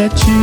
that you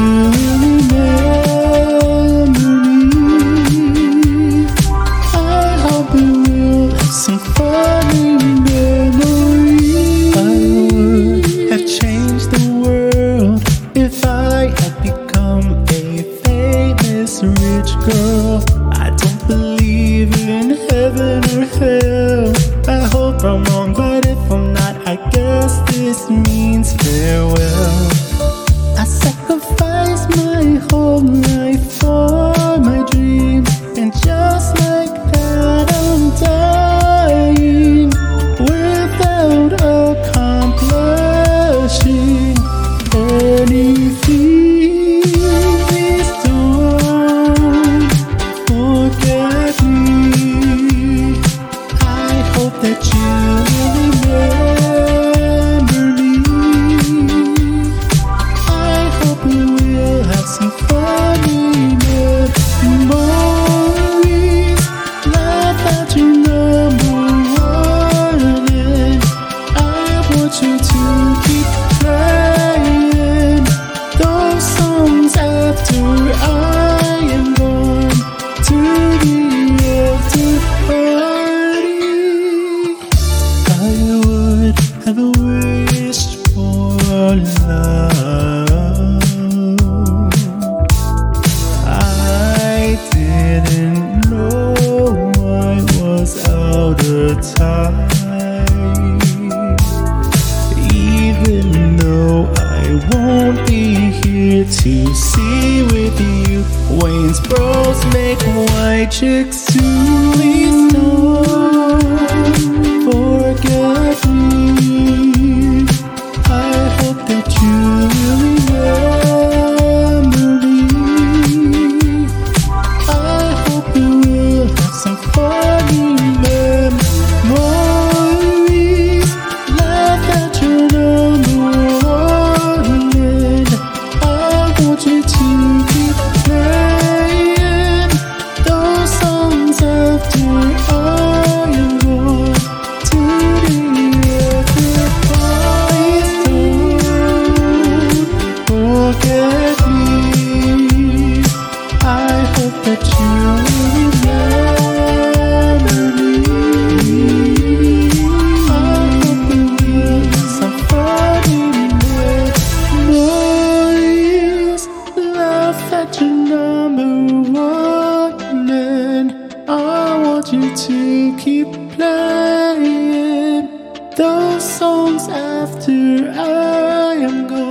remember me. I hope we will have some funny memories. I would have changed the world if I had become a famous rich girl. I don't believe in heaven or hell. I hope I'm wrong, but if I'm not, I guess this means farewell. I sacrificed my whole life for my dreams, and just like that I'm dying without accomplishing anything. Please don't forget me. I hope that you remember me. I hope we will have some funny memories. Laugh at your number one, and I want you to keep playing those songs after I am gone to the after party. I would have wished for love. I didn't know I was out of time. Even though I won't be here to see with you, Wayne's Bros make white chicks too. Please don't forget me. I hope that you remember me. I hope we will have some funny memories. Laugh at your number one, and I want you to keep playing those songs after I am gone to the after party. Don't forget me. I hope that you remember me. I hope we will have some funny memories. Laugh at your number one, and I want you to keep playing those songs after I am gone.